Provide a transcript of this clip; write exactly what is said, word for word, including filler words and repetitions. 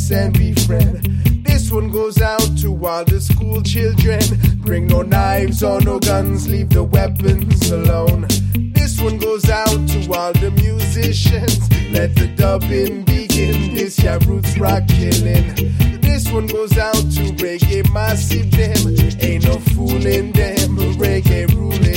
peace and be friend. This one goes out to all the school children. Bring no knives or no guns, leave the weapons alone. This one goes out to all the musicians. Let the dubbing begin, this ya roots rock killing. This one goes out to reggae massive them. Ain't no fooling them, reggae ruling